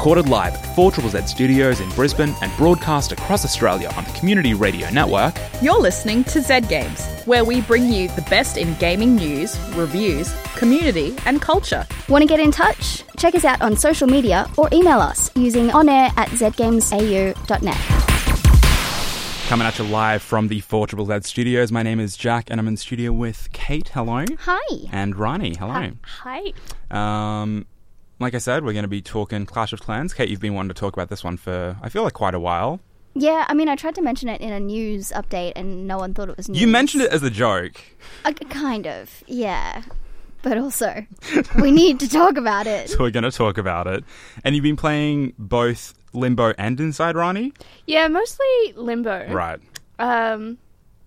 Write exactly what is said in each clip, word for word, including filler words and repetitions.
Recorded live at four Z Z Studios in Brisbane and broadcast across Australia on the Community Radio Network. You're listening to Z Games, where we bring you the best in gaming news, reviews, community and culture. Want to get in touch? Check us out on social media or email us using onair at z games a u dot net. Coming at you live from the four Z Z Studios. My name is Jack and I'm in studio with Kate. Hello. Hi. And Rani. Hello. Hi. Um... Like I said, we're going to be talking Clash of Clans. Kate, you've been wanting to talk about this one for, I feel like, quite a while. Yeah, I mean, I tried to mention it in a news update and no one thought it was news. You mentioned it as a joke. Uh, kind of, yeah. But also, we need to talk about it. So we're going to talk about it. And you've been playing both Limbo and Inside, Rani? Yeah, mostly Limbo. Right. Um...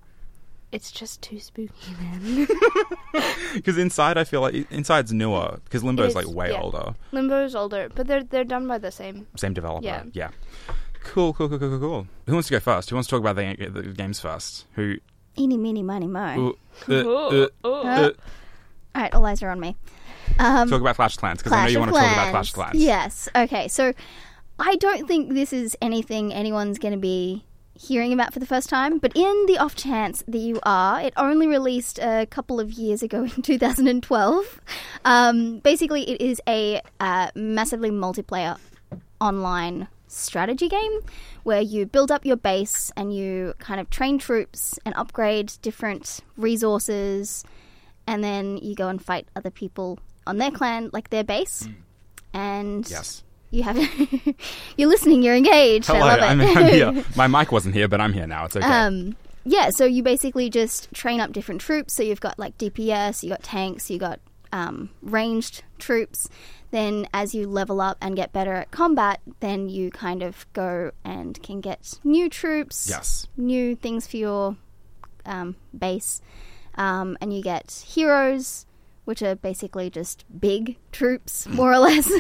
It's just too spooky, man. Because Inside, I feel like Inside's newer. Because Limbo is like way yeah. older. Limbo is older, but they're they're done by the same same developer. Yeah. yeah. Cool, cool, cool, cool, cool, cool. Who wants to go first? Who wants to talk about the, the games first? Who? Eeny, meeny, miny, mo. Uh, uh, uh, uh, uh. All right, all eyes are on me. Um, talk about Clash of Clans because I know you want to talk about Clash of Clans. Yes. Okay. So, I don't think this is anything anyone's going to be hearing about for the first time, but in the off chance that you are, it only released a couple of years ago in two thousand twelve. Um, basically, it is a uh, massively multiplayer online strategy game where you build up your base and you kind of train troops and upgrade different resources, and then you go and fight other people on their clan, like their base. Mm. And yes. You have, you're listening, you're engaged. Hello, I love it. I'm, I'm here. My mic wasn't here, but I'm here now. It's okay. Um, yeah, so you basically just train up different troops. So you've got like D P S, you got tanks, you got um, ranged troops. Then as you level up and get better at combat, then you kind of go and can get new troops, yes, new things for your um, base, um, and you get heroes, which are basically just big troops, more or less.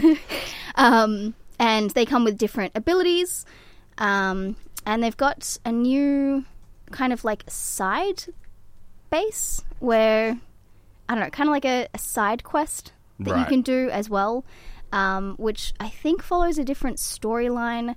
um, and they come with different abilities. Um, and they've got a new kind of like side base where, I don't know, kind of like a, a side quest that right. you can do as well, um, which I think follows a different storyline.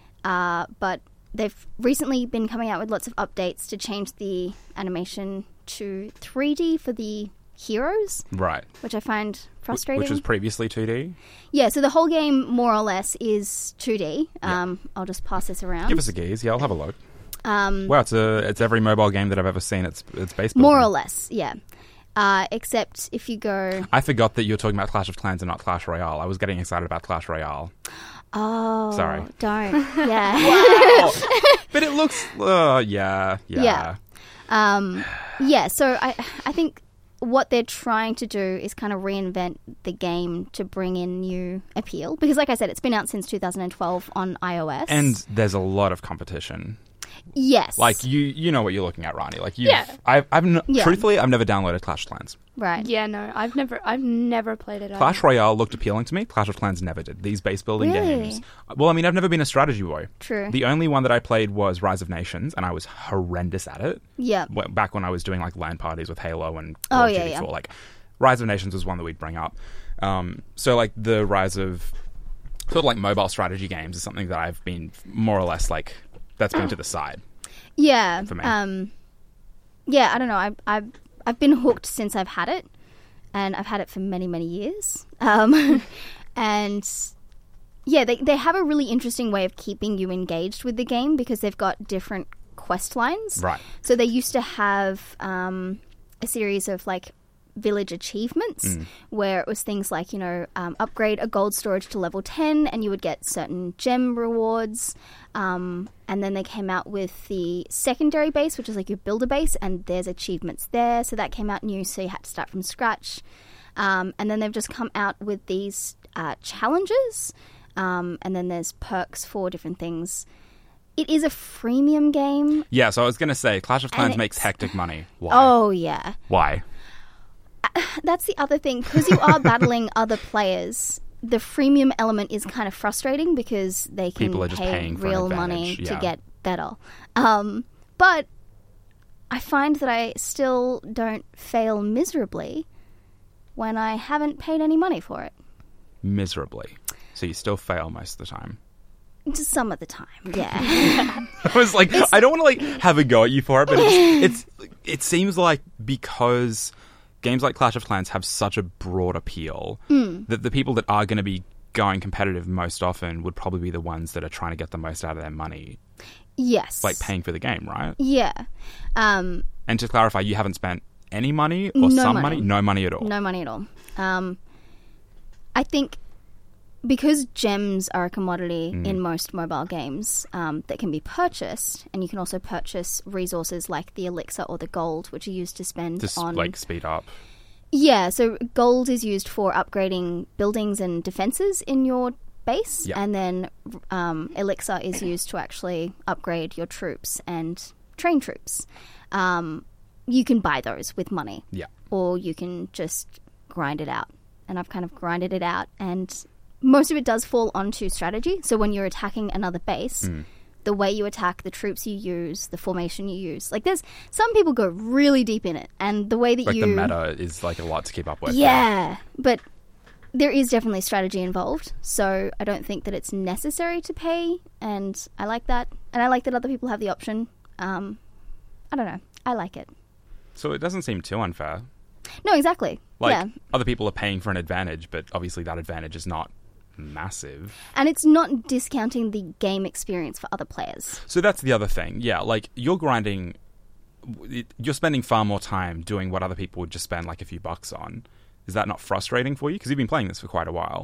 Uh, but they've recently been coming out with lots of updates to change the animation to three D for the heroes, right? Which I find frustrating. Which was previously two D? Yeah, so the whole game, more or less, is two D. Um, yeah. I'll just pass this around. Give us a gaze. Yeah, I'll have a look. Um, wow, it's a it's every mobile game that I've ever seen. It's it's based more or less, yeah. Uh, except if you go... I forgot that you were talking about Clash of Clans and not Clash Royale. I was getting excited about Clash Royale. Oh, sorry. Don't. Yeah. Wow. But it looks... Uh, yeah, yeah. Yeah. Um, yeah, so I I think what they're trying to do is kind of reinvent the game to bring in new appeal. Because like I said, it's been out since two thousand twelve on iOS. And there's a lot of competition. Yes. Like, you you know what you're looking at, Rani. Like, you yeah. I've, I've n- yeah. Truthfully, I've never downloaded Clash of Clans. Right. Yeah, no, I've never I've never played it. Clash either. Royale looked appealing to me. Clash of Clans never did. These base building really? games. Well, I mean, I've never been a strategy boy. True. The only one that I played was Rise of Nations, and I was horrendous at it. Yeah. Back when I was doing, like, LAN parties with Halo and Call oh, of yeah, Duty yeah. four. Like, Rise of Nations was one that we'd bring up. Um, so, like, the rise of sort of, like, mobile strategy games is something that I've been more or less, like, that's been to the side. Yeah. For me. Um, yeah, I don't know. I've, I've, I've been hooked since I've had it, and I've had it for many, many years. Um, and, yeah, they, they have a really interesting way of keeping you engaged with the game because they've got different quest lines. Right. So they used to have um, a series of, like, village achievements mm. where it was things like, you know, um, upgrade a gold storage to level ten and you would get certain gem rewards. Um, and then they came out with the secondary base, which is like your builder base, and there's achievements there. So that came out new, so you had to start from scratch. Um, and then they've just come out with these uh, challenges. Um, and then there's perks for different things. It is a freemium game. Yeah, so I was going to say, Clash of Clans makes hectic money. Why? Oh, yeah. Why? That's the other thing. Because you are battling other players, the freemium element is kind of frustrating because they can People are just pay paying for real an money advantage, to yeah. get better. Um, but I find that I still don't fail miserably when I haven't paid any money for it. Miserably. So you still fail most of the time. Just some of the time, yeah. I was like, it's, I don't want to like have a go at you for it, but it's, it's it seems like because games like Clash of Clans have such a broad appeal mm. that the people that are going to be going competitive most often would probably be the ones that are trying to get the most out of their money. Yes. Like paying for the game, right? Yeah. Um, and to clarify, you haven't spent any money or no some money. money? No money at all? No money at all. Um, I think because gems are a commodity Mm. in most mobile games um, that can be purchased, and you can also purchase resources like the elixir or the gold, which are used to spend Just on... like speed up. Yeah, so gold is used for upgrading buildings and defenses in your base, Yeah. and then um, elixir is used to actually upgrade your troops and train troops. Um, you can buy those with money, Yeah. or you can just grind it out. And I've kind of grinded it out, and most of it does fall onto strategy. So when you're attacking another base, Mm. the way you attack, the troops you use, the formation you use. Like, there's some people go really deep in it, and the way that Like you... the meta is like a lot to keep up with. Yeah, but there is definitely strategy involved, so I don't think that it's necessary to pay, and I like that. And I like that other people have the option. Um, I don't know. I like it. So it doesn't seem too unfair. No, exactly. Like, yeah. other people are paying for an advantage, but obviously that advantage is not massive. And it's not discounting the game experience for other players. So that's the other thing. Yeah, like, you're grinding... You're spending far more time doing what other people would just spend, like, a few bucks on. Is that not frustrating for you? Because you've been playing this for quite a while.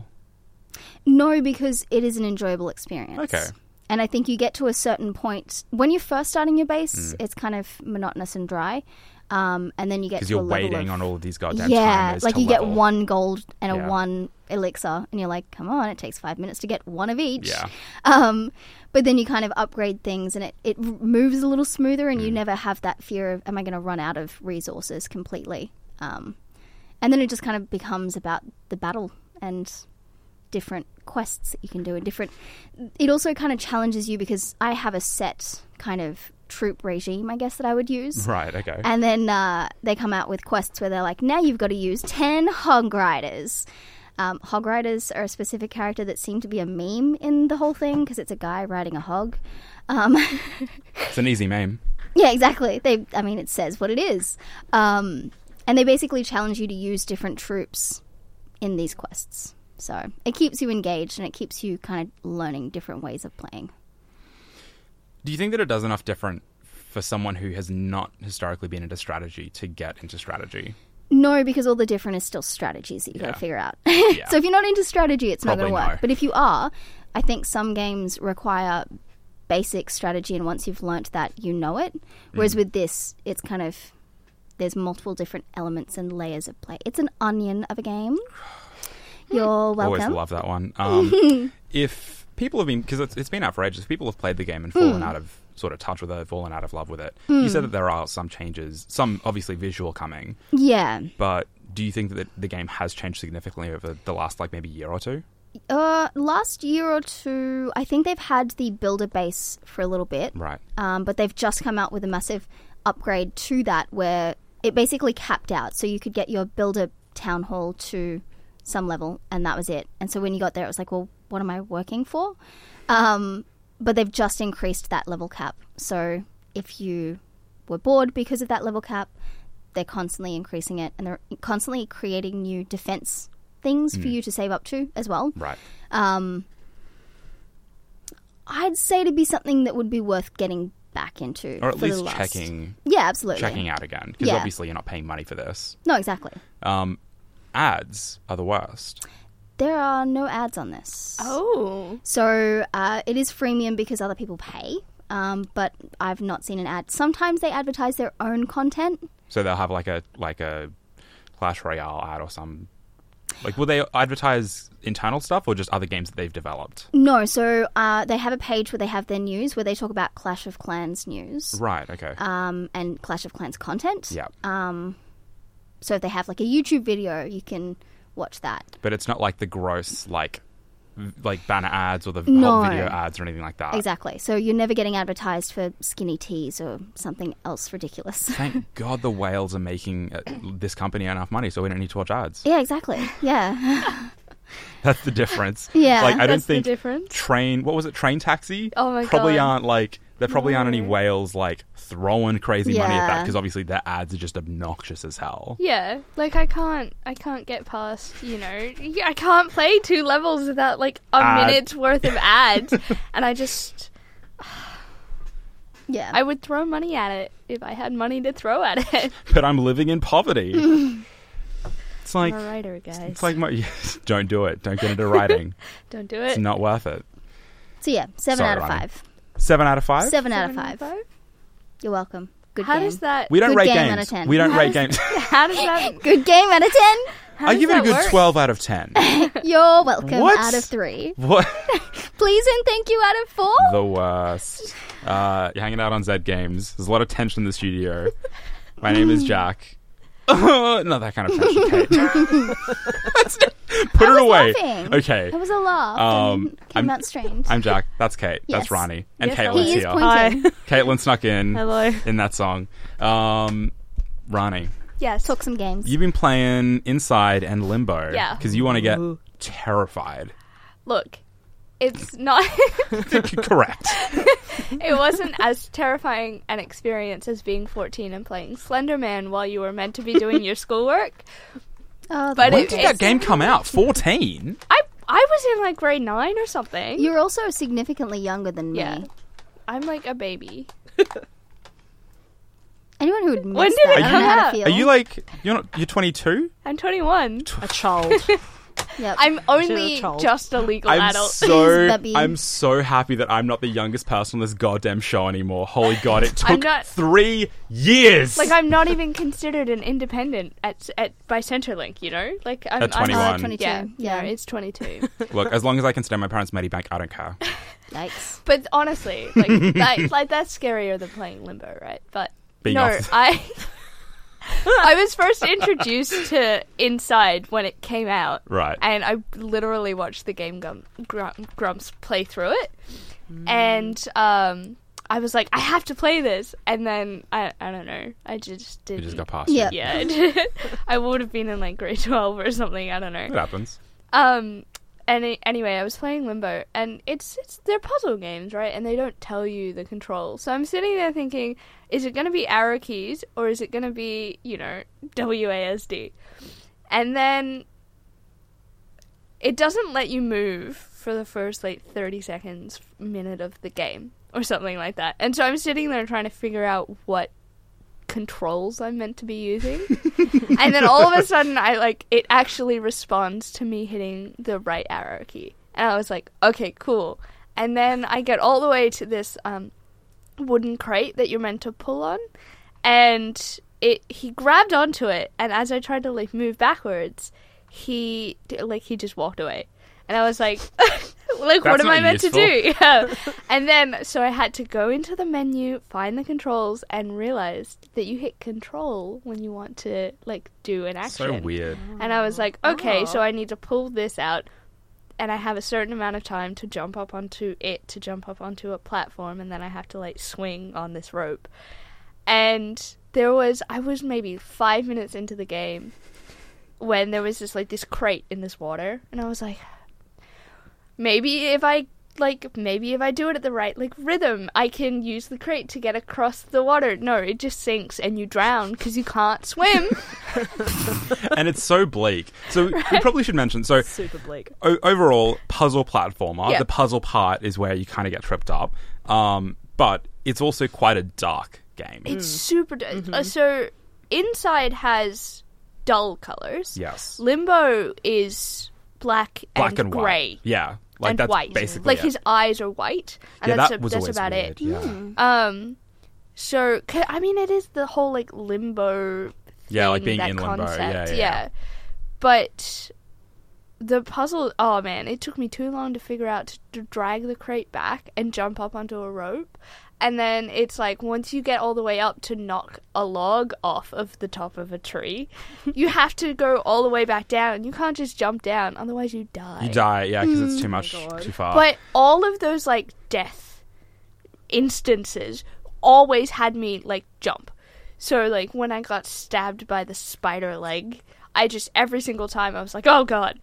No, because it is an enjoyable experience. Okay. And I think you get to a certain point... When you're first starting your base, Mm. it's kind of monotonous and dry. Um, and then you get Because to you're a level waiting of, on all of these goddamn yeah, timers like to you level. get one gold and a Yeah. one elixir, and you're like, come on, it takes five minutes to get one of each. Yeah. Um, but then you kind of upgrade things, and it, it moves a little smoother, and you Mm. never have that fear of, am I going to run out of resources completely? Um, and then it just kind of becomes about the battle and different quests that you can do, and different... It also kind of challenges you, because I have a set kind of troop regime, I guess, that I would use. Right, okay. And then uh, they come out with quests where they're like, now you've got to use ten hog riders. Um, hog riders are a specific character that seem to be a meme in the whole thing, because it's a guy riding a hog. Um, It's an easy meme. yeah, exactly. They, I mean, it says what it is. Um, and they basically challenge you to use different troops in these quests. So it keeps you engaged, and it keeps you kind of learning different ways of playing. Do you think that it does enough different for someone who has not historically been into strategy to get into strategy? No, because all the different is still strategies that you got Yeah. to figure out. Yeah. So if you're not into strategy, it's Probably not going to work. no. But if you are, I think some games require basic strategy, and once you've learnt that, you know it. Whereas Mm. with this, it's kind of... There's multiple different elements and layers of play. It's an onion of a game. You're welcome. Always love that one. Um, if people have been... Because it's, it's been out for ages. If people have played the game and fallen Mm. out of sort of touch with it, fallen out of love with it, Mm. you said that there are some changes, some obviously visual coming, Yeah. but do you think that the game has changed significantly over the last, like, maybe year or two? Uh, last year or two, I think they've had the builder base for a little bit. Right. Um, but they've just come out with a massive upgrade to that, where it basically capped out. So you could get your builder town hall to some level, and that was it. And so when you got there, it was like, well, what am I working for? Um, but they've just increased that level cap. So if you were bored because of that level cap, they're constantly increasing it, and they're constantly creating new defense things for Mm. you to save up to as well. Right. Um, I'd say to be something that would be worth getting back into. Or at for least the last... checking Yeah, absolutely. checking out again. Because Yeah. obviously you're not paying money for this. No, exactly. Um, ads are the worst. There are no ads on this. Oh. So uh, it is freemium because other people pay, um, but I've not seen an ad. Sometimes they advertise their own content. So they'll have like a like a Clash Royale ad or some... Like, will they advertise internal stuff or just other games that they've developed? No, so uh, they have a page where they have their news, where they talk about Clash of Clans news. Right, okay. Um, and Clash of Clans content. Yeah. Um, so if they have like a YouTube video, you can watch that. But it's not like the gross, like, v- like banner ads or the No. whole video ads or anything like that. Exactly. So you're never getting advertised for skinny teas or something else ridiculous. Thank God the whales are making uh, this company enough money so we don't need to watch ads. Yeah, exactly. Yeah. That's the difference. Yeah. like I don't That's the think difference. train. What was it? Train taxi. Oh my probably God. aren't like there probably aren't any No. whales like throwing crazy money at that Yeah. because obviously their ads are just obnoxious as hell. Yeah, like I can't, I can't get past, you know, I can't play two levels without like a Ad. minute's worth of ads, and I just, Yeah. I would throw money at it if I had money to throw at it. But I'm living in poverty. It's like I'm a writer, guys. it's like my, don't do it. Don't get into writing. Don't do It's it. not worth it. so yeah, seven Sorry, out of Ronnie. five. Seven out of five. Seven out of Seven five. You're welcome. Good How game. does that? We don't Good rate game games. out of ten. We don't How rate does- games. How does that? Good game out of ten. How I does give it a that good work? twelve out of ten. You're welcome. What? Out of three. What? Please and thank you out of four. The worst. Uh, you're hanging out on Zed Games. There's a lot of tension in the studio. My name is Jack. Not that kind of tension, Kate. That's not- Put I it was away. laughing. Okay. It was a laugh. Um, and came I'm- out strange. I'm Jack. That's Kate. Yes. That's Ronnie. And Yes, Caitlin's he is here. pointing. Caitlin snuck in Hello. in that song. Um, Ronnie, Yes. Talk some games. you've been playing Inside and Limbo. Yeah. Because you want to get terrified. Look, it's not. Correct. It wasn't as terrifying an experience as being fourteen and playing Slender Man while you were meant to be doing your schoolwork. Oh, But When it- did it's- that game come out? fourteen? I I was in like grade nine or something. you're also significantly younger than me. Yeah. I'm like a baby. Anyone who admits When did that, it I don't come know how out? to feel. Are you like you're not you're twenty-two? I'm twenty-one. A child. Yep. I'm You're only a child. just a legal I'm adult. so Baby. I'm so happy that I'm not the youngest person on this goddamn show anymore. Holy god, it I'm took not- three years. Like I'm not even considered an independent at at by Centrelink, you know. Like I'm, At I'm twenty-one. Uh, twenty-two. Yeah, Yeah. no, it's twenty-two. Look, as long as I can stay in my parents' Medibank, I don't care. Yikes. But honestly, like that, like that's scarier than playing Limbo, right? But Being no, off- I I was first introduced to Inside when it came out, Right. and I literally watched the Game Gum, Grum, Grumps play through it, and um, I was like, I have to play this, and then I I don't know, I just You didn't. just got past Yeah. it. Yeah, I did. I would have been in like grade twelve or something. I don't know. It happens. Um. Any, anyway, I was playing Limbo, and it's it's they're puzzle games, right? And they don't tell you the controls. So I'm sitting there thinking, is it going to be arrow keys or is it going to be, you know, W A S D? And then it doesn't let you move for the first like thirty seconds, minute of the game or something like that. And so I'm sitting there trying to figure out what controls I'm meant to be using. And then all of a sudden I like it actually responds to me hitting the right arrow key. And I was like, okay, cool. And then I get all the way to this um wooden crate that you're meant to pull on, and it he grabbed onto it, and as I tried to like move backwards, he like he just walked away. And I was like, like, That's what am I not meant useful. to do? Yeah. And then, so I had to go into the menu, find the controls, and realized that you hit control when you want to, like, do an action. So weird. And I was like, okay, Oh. so I need to pull this out, and I have a certain amount of time to jump up onto it, to jump up onto a platform, and then I have to, like, swing on this rope. And there was, I was maybe five minutes into the game when there was this, like, this crate in this water, and I was like, maybe if I, like, maybe if I do it at the right, like, rhythm, I can use the crate to get across the water. No, it just sinks and you drown because you can't swim. And it's so bleak. So we probably should mention. So Super bleak. o- overall, puzzle platformer. Yeah. The puzzle part is where you kind of get tripped up. Um, but it's also quite a dark game. It's super. D- uh, so Inside has dull colors. Yes. Limbo is black, Black and, and white. grey Yeah. Like and that's white. basically like it. his eyes are white, and yeah, that's that a, was that's always about weird. it. Yeah. Um, so c- I mean, it is the whole like limbo. Yeah, like thing, being that in limbo. concept, Yeah, yeah, yeah. But the puzzle. Oh man, it took me too long to figure out to, to drag the crate back and jump up onto a rope. And then it's like once you get all the way up to knock a log off of the top of a tree, you have to go all the way back down. You can't just jump down, otherwise you die. You die, yeah, because it's too much, God. too far. But all of those like death instances always had me like jump. So like when I got stabbed by the spider leg, I just every single time I was like, oh god.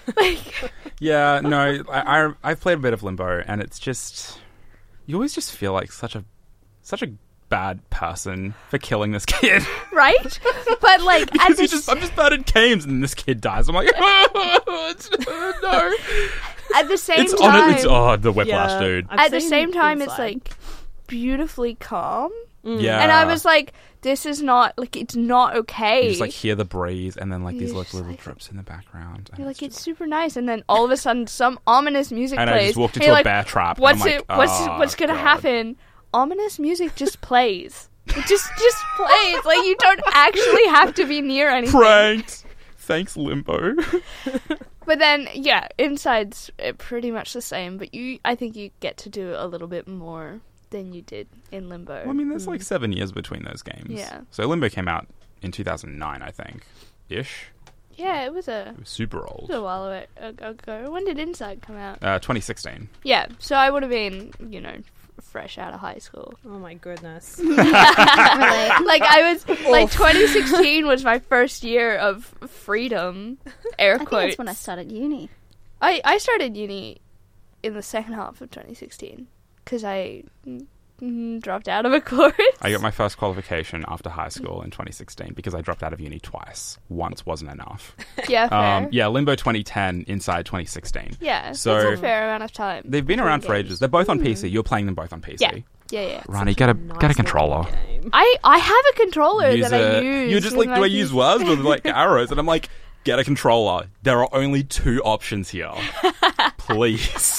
Like, Yeah, no, I, I I've played a bit of Limbo, and it's just you always just feel like such a such a bad person for killing this kid. right? But like, at Because the you just I'm just bad at games, and this kid dies. I'm like, oh, it's, no. at the same It's time, on it. It's oh the whiplash, Yeah. dude. I've at the seen same time, it's Inside. like beautifully calm. Yeah, And I was like, this is not, like, it's not okay. you just like hear the breeze, and then like these You're like just little like- drips in the background. and You're like, it's it's super nice. And then all of a sudden, some ominous music and plays. I just walked and into you're a like, bear trap. What's and I'm it? like, What's oh, what's gonna God. happen? Ominous music just plays. It just just plays. Like, you don't actually have to be near anything. Pranked. Thanks, Limbo. But then, yeah, Inside's uh, pretty much the same. But you, I think you get to do a little bit more than you did in Limbo. Well, I mean, there's like seven years between those games. Yeah. So Limbo came out in two thousand nine, I think, ish. yeah, it was a, It was super it old. was a while awa- ago. When did Inside come out? Uh, twenty sixteen. Yeah, so I would have been, you know, f- fresh out of high school. Oh my goodness. Relate. Like, I was, like, twenty sixteen was my first year of freedom, air I think quotes. that's when I started uni. I, I started uni in the second half of twenty sixteen because I mm, dropped out of a course. I got my first qualification after high school in twenty sixteen because I dropped out of uni twice. Once wasn't enough. Yeah, fair. Um, yeah, Limbo twenty ten, Inside twenty sixteen. yeah, so- that's a fair amount of time. They've been between around for games. ages. They're both on P C. You're playing them both on P C. Yeah. Yeah, yeah. Ronnie, get a Nice get a controller. looking game. I, I have a controller Use that I a- use. You're just with like, do my I use P C. words with like arrows? And I'm like, get a controller. There are only two options here. Please.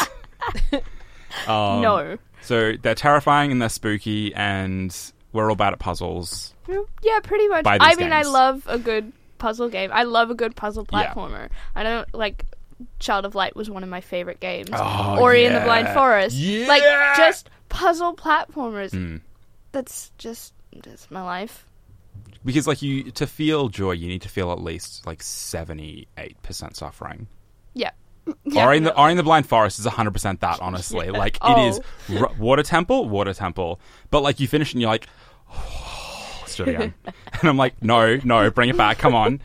um, No. So they're terrifying and they're spooky, and we're all bad at puzzles. Yeah, pretty much. Buy I these mean, games. I love a good puzzle game. I love a good puzzle Yeah. platformer. I don't like. Child of Light was one of my favorite games. Oh, Ori yeah. and the Blind Forest. Yeah. Like, just puzzle platformers. Mm. That's just that's my life. Because like you, to feel joy, you need to feel at least like seventy-eight percent suffering. Yeah. Ori, and the, Ori and the Blind Forest is one hundred percent that, honestly. Like, Oh. it is r- water temple, water temple. But, like, you finish and you're like, oh, let's do it again. And I'm like, no, no, bring it back, come on.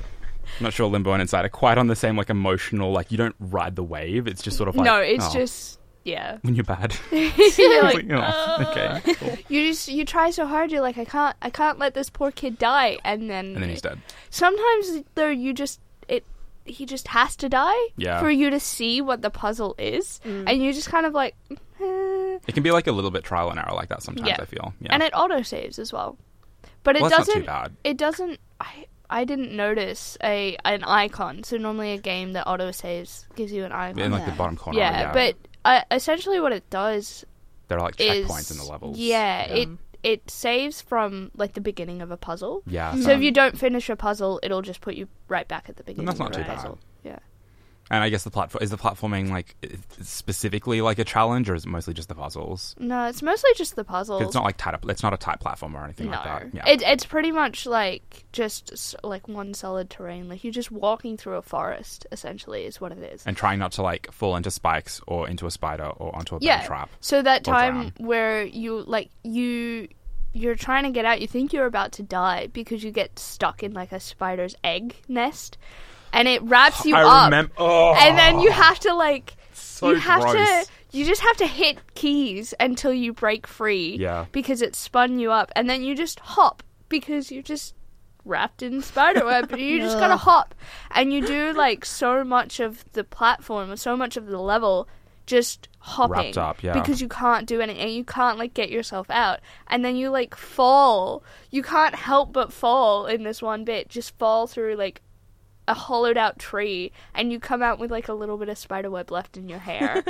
I'm not sure Limbo and Inside are quite on the same, like, emotional, like, you don't ride the wave. It's just sort of like, no, it's oh, just yeah. when you're bad. You're It's like, like, oh, okay, cool. you just you try so hard. You're like, I can't, I can't let this poor kid die. And then, And then he's dead. sometimes though, you just it he just has to die Yeah. for you to see what the puzzle is, and you just kind of like, eh. It can be, like, a little bit trial and error like that sometimes, Yeah. I feel. Yeah. And it auto saves as well, but it well, that's doesn't. not too bad. It doesn't. I I didn't notice a an icon. So normally a game that auto saves gives you an icon. In, like, the Yeah. bottom corner. yeah, Yeah, but uh, essentially what it does there are, like, is checkpoints in the levels. Yeah, it it saves from like the beginning of a puzzle. Yeah. So if you don't finish a puzzle, it'll just put you right back at the beginning. that's of not the too bad. puzzle. Yeah. And I guess the platform is the platforming like i- specifically like a challenge, or is it mostly just the puzzles? No, it's mostly just the 'Cause puzzles. It's not like tight. It's not a tight platform or anything no, like that. Yeah. it, it's pretty much like just s- like one solid terrain. Like you're just walking through a forest. Essentially, is what it is. and trying not to like fall into spikes or into a spider or onto a Yeah. bear trap. So that Or time drown. where you like you you're trying to get out, you think you're about to die because you get stuck in like a spider's egg nest, and it wraps you I up. remember. Oh, And then you have to like so you have gross. to you just have to hit keys until you break free. Yeah. Because it spun you up, and then you just hop because you're just wrapped in spiderweb. You just gotta Ugh. hop, and you do like so much of the platform, so much of the level, just hopping. Wrapped up, yeah. Because you can't do anything, you can't like get yourself out, and then you like fall. You can't help but fall in this one bit. Just fall through like a hollowed out tree, and you come out with like a little bit of spiderweb left in your hair.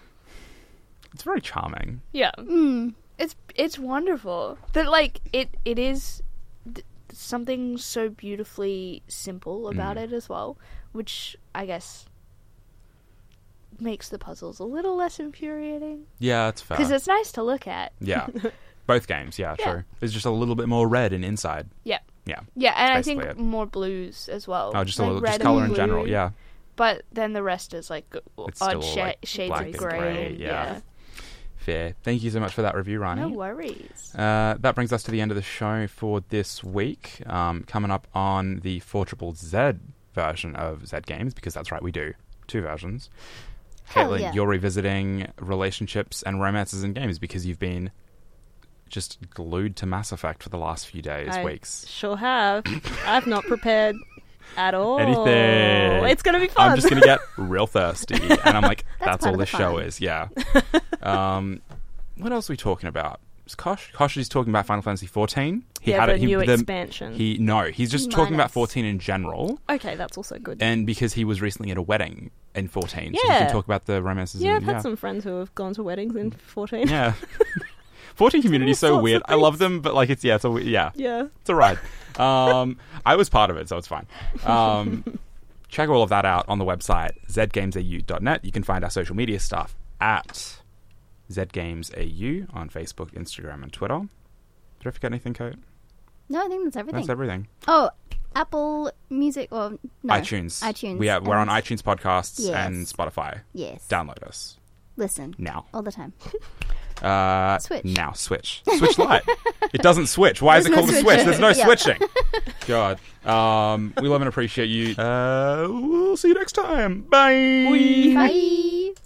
It's very charming. Yeah, Mm. it's it's wonderful. But like it it is th- something so beautifully simple about Mm. it as well, which I guess makes the puzzles a little less infuriating Yeah, it's fair. because it's nice to look at. Yeah, both games. Yeah, Yeah. true. There's just a little bit more red in Inside. Yeah. Yeah. Yeah, and I That's think basically more blues as well. Oh, just a Like little, red just and color in blue, general. Yeah. But then the rest is like It's odd still all, sha- like, shades black of and grey. grey, yeah. Fair. Thank you so much for that review, Rani. No worries. Uh, that brings us to the end of the show for this week. Um, coming up on the four triple Z version of Z Games, because that's right, we do two versions. Hell Caitlin, yeah. you're revisiting relationships and romances in games because you've been just glued to Mass Effect for the last few days, I weeks. Sure have. I've not prepared at all. Anything. It's going to be fun. I'm just going to get real thirsty. And I'm like, That's that's, part all of the this show fun. is. Yeah. um, what else are we talking about? Is Kosh? Kosh is talking about Final Fantasy fourteen. He yeah, had the it. He, new the- expansion. He no, he's just talking about Minus. fourteen in general, Okay, that's also good. and because he was recently at a wedding in fourteen, so he Yeah. can talk about the romances. yeah, I've and, had yeah. some friends who have gone to weddings in fourteen. Yeah, fourteen community is all so sorts weird. of I love things. them, but like it's yeah, it's a we- yeah, Yeah. it's a ride. Um, I was part of it, so it's fine. Um, check all of that out on the website z games a u dot net. You can find our social media stuff at zgamesau on Facebook, Instagram, and Twitter. Did I forget anything, Coat? No, I think that's everything. That's everything. Oh, Apple Music or no, iTunes. iTunes. We are, we're on and- iTunes podcasts Yes. and Spotify. Yes. Download us Listen now. all the time. Uh, Switch. Now switch. Switch Lite. It doesn't switch. Why is it There's called no a switch? switching. There's no Yeah. switching. God. Um, we love and appreciate you. Uh, we'll see you next time. Bye. Bye.